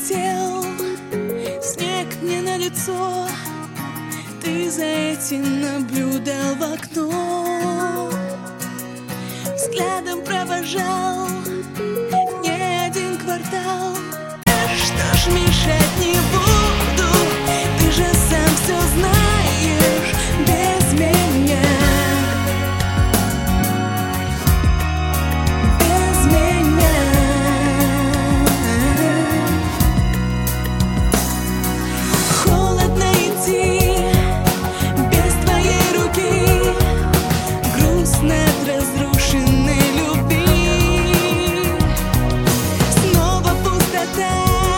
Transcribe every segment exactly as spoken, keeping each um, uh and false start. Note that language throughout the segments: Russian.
летел, снег мне на лицо, ты за этим наблюдал в окно, взглядом провожал не один квартал. Что ж, мешать не буду, ты же сам все знаешь без меня. Без меня. Холодно идти без твоей руки, грустно от разрушенной любви. Снова пустота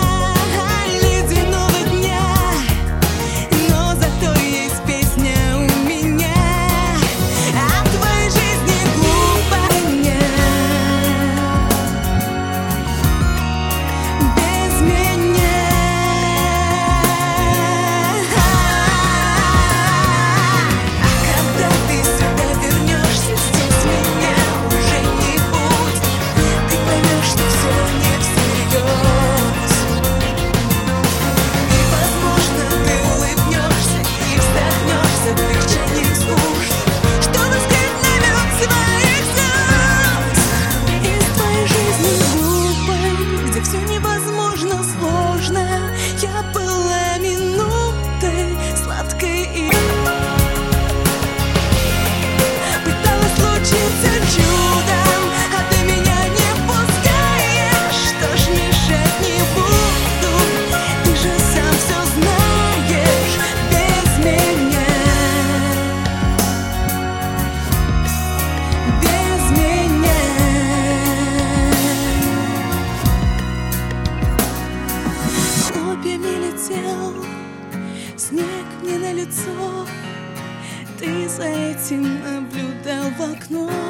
снег мне на лицо, ты за этим наблюдал в окно.